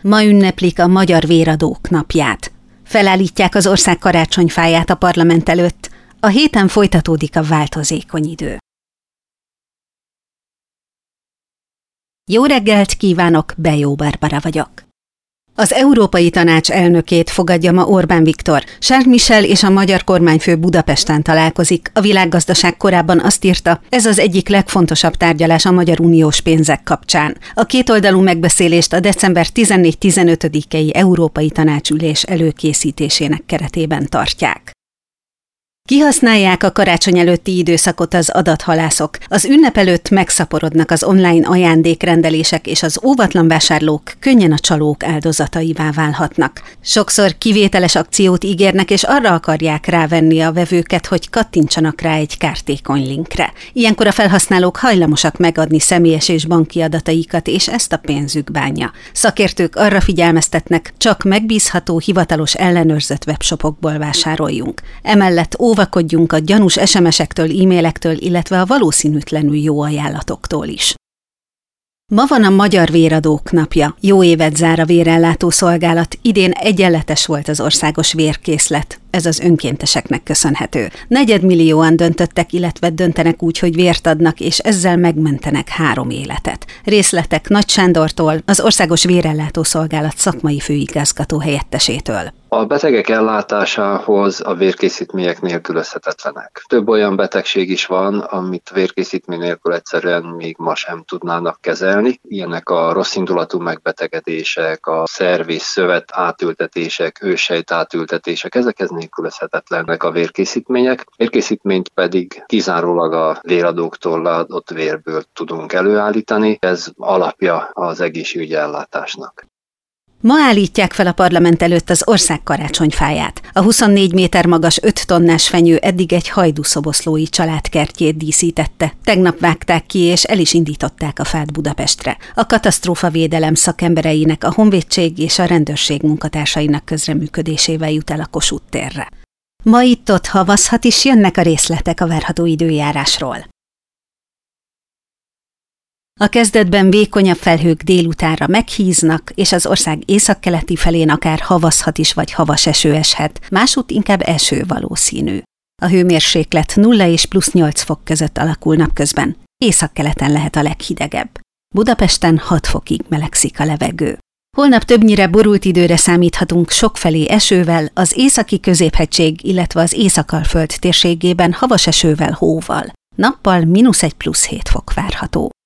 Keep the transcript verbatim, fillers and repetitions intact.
Ma ünneplik a Magyar Véradók napját. Felállítják az ország karácsonyfáját a parlament előtt. A héten folytatódik a változékony idő. Jó reggelt kívánok, Bejó Barbara vagyok. Az Európai Tanács elnökét fogadja ma Orbán Viktor. Charles Michel és a magyar kormányfő Budapesten találkozik. A Világgazdaság korábban azt írta, ez az egyik legfontosabb tárgyalás a magyar uniós pénzek kapcsán. A kétoldalú megbeszélést a december tizennégy-tizenötödikei Európai Tanácsülés előkészítésének keretében tartják. Kihasználják a karácsony előtti időszakot az adathalászok. Az ünnep előtt megszaporodnak az online ajándékrendelések, és az óvatlan vásárlók könnyen a csalók áldozataivá válhatnak. Sokszor kivételes akciót ígérnek, és arra akarják rávenni a vevőket, hogy kattintsanak rá egy kártékony linkre. Ilyenkor a felhasználók hajlamosak megadni személyes és banki adataikat, és ezt a pénzük bánja. Szakértők arra figyelmeztetnek, csak megbízható, hivatalos ellenőrzött webshopokból vásároljunk. Emellett óvakodjunk a gyanús es em esektől, e-mailektől, illetve a valószínűtlenül jó ajánlatoktól is. Ma van a Magyar Véradók napja. Jó évet zár a vérellátó szolgálat. Idén egyenletes volt az országos vérkészlet. Ez az önkénteseknek köszönhető. Negyedmillióan döntöttek, illetve döntenek úgy, hogy vért adnak, és ezzel megmentenek három életet. Részletek Nagy Sándortól, az Országos Vérellátó Szolgálat szakmai főigazgató helyettesétől. A betegek ellátásához a vérkészítmények nélkülözhetetlenek. Több olyan betegség is van, amit vérkészítmény nélkül egyszerűen még ma sem tudnának kezelni. Ilyenek a rosszindulatú megbetegedések, a szerv és szövet átültetések, őssejt átültetések, ezekhez nélkülözhetetlenek a vérkészítmények. Vérkészítményt pedig kizárólag a véradóktól adott vérből tudunk előállítani. Ez alapja az egészségügyi ellátásnak. Ma állítják fel a parlament előtt az ország karácsonyfáját. A huszonnégy méter magas öt tonnás fenyő eddig egy hajdúszoboszlói család kertjét díszítette. Tegnap vágták ki, és el is indították a fát Budapestre. A katasztrófavédelem szakembereinek, a honvédség és a rendőrség munkatársainak közreműködésével jut el a Kossuth térre. Ma itt-ott havazhat, is jönnek a részletek a várható időjárásról. A kezdetben vékonyabb felhők délutánra meghíznak, és az ország északkeleti felén akár havazhat is, vagy havas eső eshet, másút inkább eső valószínű. A hőmérséklet nulla és plusz nyolc fok között alakul napközben, északkeleten lehet a leghidegebb. Budapesten hat fokig melegszik a levegő. Holnap többnyire borult időre számíthatunk, sokfelé esővel, az északi középhegység, illetve az Észak-Alföld térségében havas esővel, hóval. Nappal mínusz egy plusz hét fok várható.